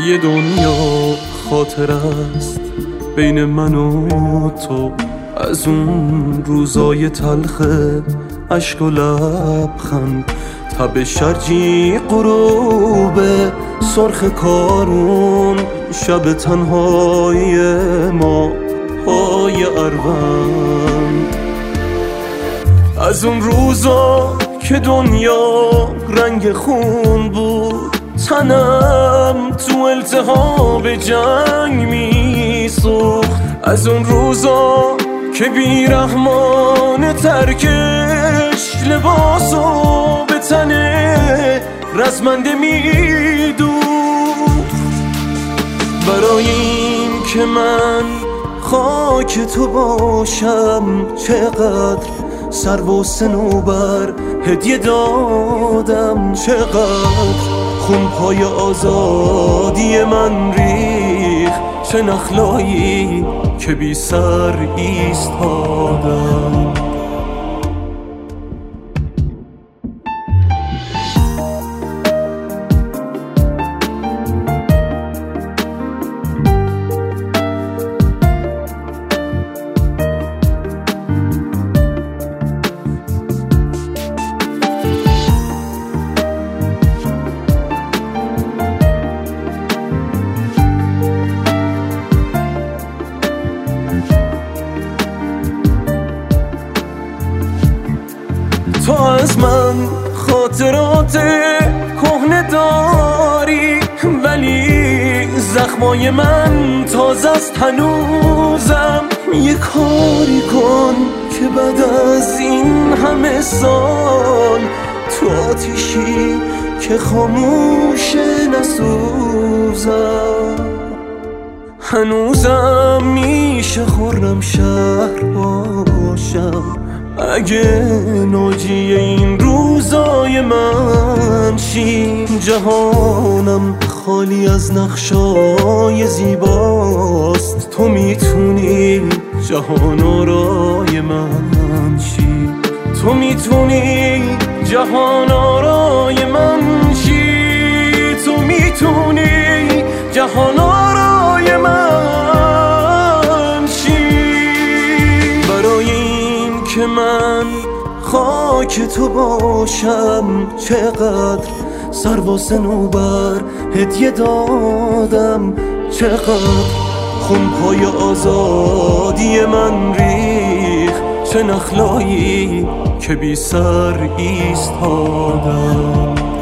یه دنیا خاطر است بین من و تو، از اون روزای تلخ عشق و لبخند، تب شرجی غروب سرخ کارون، شب تنهای ما پای اروند. از اون روزا که دنیا رنگ خون بود، تنم تو التهاب جنگ میسوخت. از اون روزا که بیرحمان ترکش لباسو به تن رزمنده میدوخت. برای این که من خاک تو باشم، چقدر سر و صنوبر هدیه دادم، چقدر خون پای آزادی من ریخ، چه نخلایی که بی سر ایستادم. تو از من خاطرات کهنه داری، ولی زخمای من تازه است هنوزم. یه کاری کن که بعد از این همه سال، تو آتیشی که خاموش نسوزم. هنوزم میشه خرم شهر باشم اگه ناجی این روزای من شی. جهانم خالی از نقشای زیباست، تو میتونی جهان آرای من شی. تو میتونی جهان آرای من شی. تو میتونی جهان آرای من شی. برای این که من خاک تو باشم، چقدر سر و صنوبر هدیه دادم، چقدر خون پای آزادی من ریخ، چه نخلایی که بی سر ایستادم.